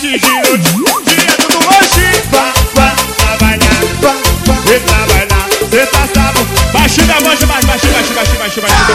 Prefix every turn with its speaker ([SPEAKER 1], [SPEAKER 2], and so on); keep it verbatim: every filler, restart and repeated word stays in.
[SPEAKER 1] de noite, direto do lanche. Vá, vá, trabalhar, vá, vá, e trabalhar. Cê tá sábado, baixinho da mancha, mais baixinho, baixinho, baixinho, baixinho, baixinho.